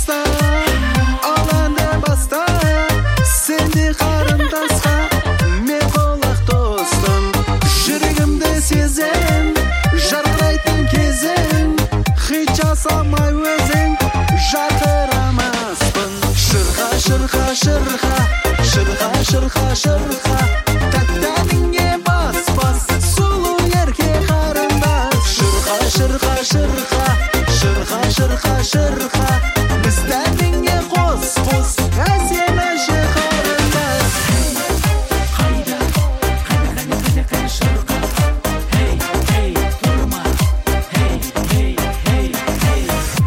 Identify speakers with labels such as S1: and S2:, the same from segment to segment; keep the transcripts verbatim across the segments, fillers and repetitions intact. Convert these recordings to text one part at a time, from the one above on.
S1: баста, алаңды баста, сенде қарындасқа, мен қолақ достым. Жүрегімді сезем, жарқырайтын кезің, хит жасамай өзің, жатырамаспын. Шырға, шырға, шырға, шырға, шырға, шырға, тәттәніңе бас, бас, сұлу ерке қарындас. Шырға, шырға, шырға, шырға, шырға, шырға, біздәніңе қос, қос, әсем әнші қарындас.
S2: Қайда, қайда, қайда, қайда, қайда шырқа. Хей, хей, тұрма. Хей, хей, хей, хей.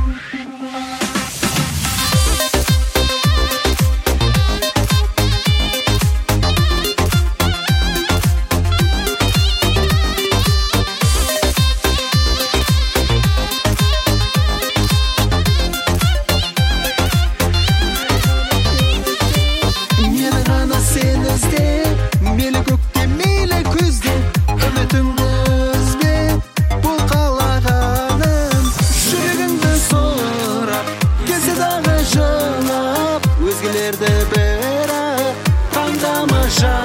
S1: Мені ғана сен ізде, мейлі көкте, мейлі күзде, үмітіңді үзбе, бұл қалағаным. Жүрегіңді сұрап, келсе дағы жылап, өзгелерді бірап, таңдама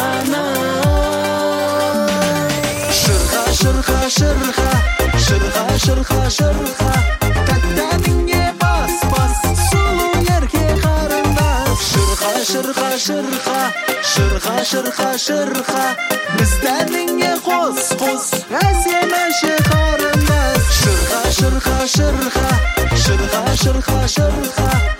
S1: жаным. Шырға, шырға, шырға, шырға, шырға, шырға, тәттәніңе бас, бас, сұлу ерке қарындас. Шырға, шырға, шырға, шырға, шырға, шырға, біздәніңе қос, қос, әсем әнші қарындас. Шырға, шырға, шырға, шырға, шырға, шырға,